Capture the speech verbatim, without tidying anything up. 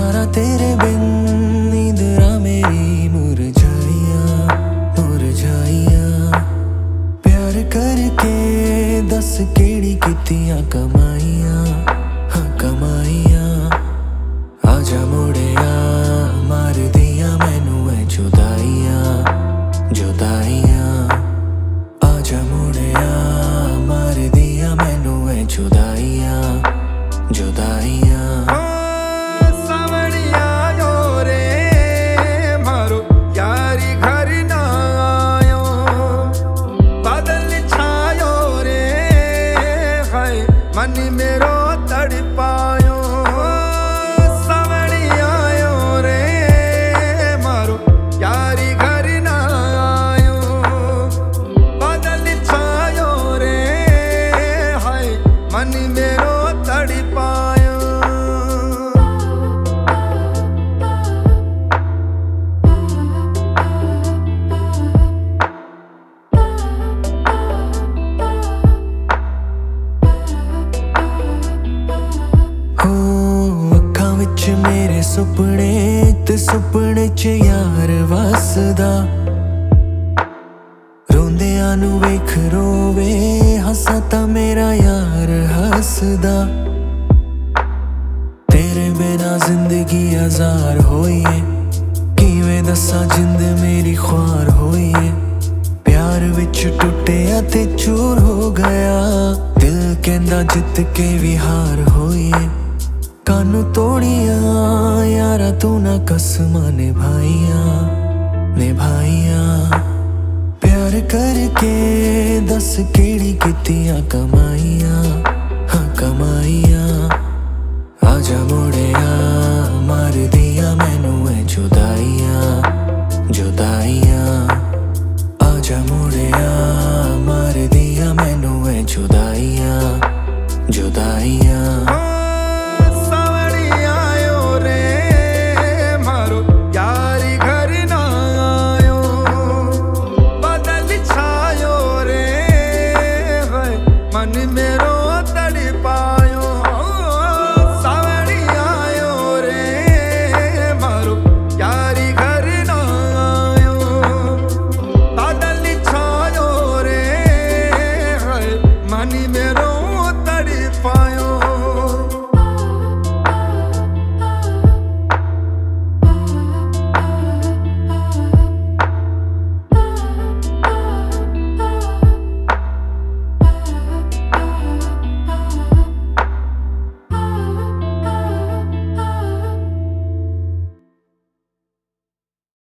यारा तेरे बिन नींदरा मेरी मुरझाइया मुरझाइया। प्यार करके दस केड़ी कितियां कमाइयां हाँ कमाइयां। आजा मुड़िया मार दिया मैनू है जुदाइयां जुदाइयां। आजा मुड़िया मार दिया मैनू है जुदाइयां जुदाइयां। मन मेरो तड़पायो सवड़ियायो रे मारो यारी घर ना आयो। बदल छायो रे हाय मन मेरो तड़पायो। मेरे सुपने ते सुपने च यार वसदा। रोंदियां नू वेख रोवे हंसा तां मेरा यार हसदा। तेरे बिना जिंदगी हजार होई है किवें दस्सां जिंद मेरी ख्वार होई है। प्यार विच टुटिया ते चूर हो गया दिल कहंदा जित के भी हार होई है। कानू तोड़िया यारा तू ना कसमा निभाइया निभाइया। प्यार करके दस केड़ी कितियां कमाइयां हाँ कमाइयां। आजा मुड़िया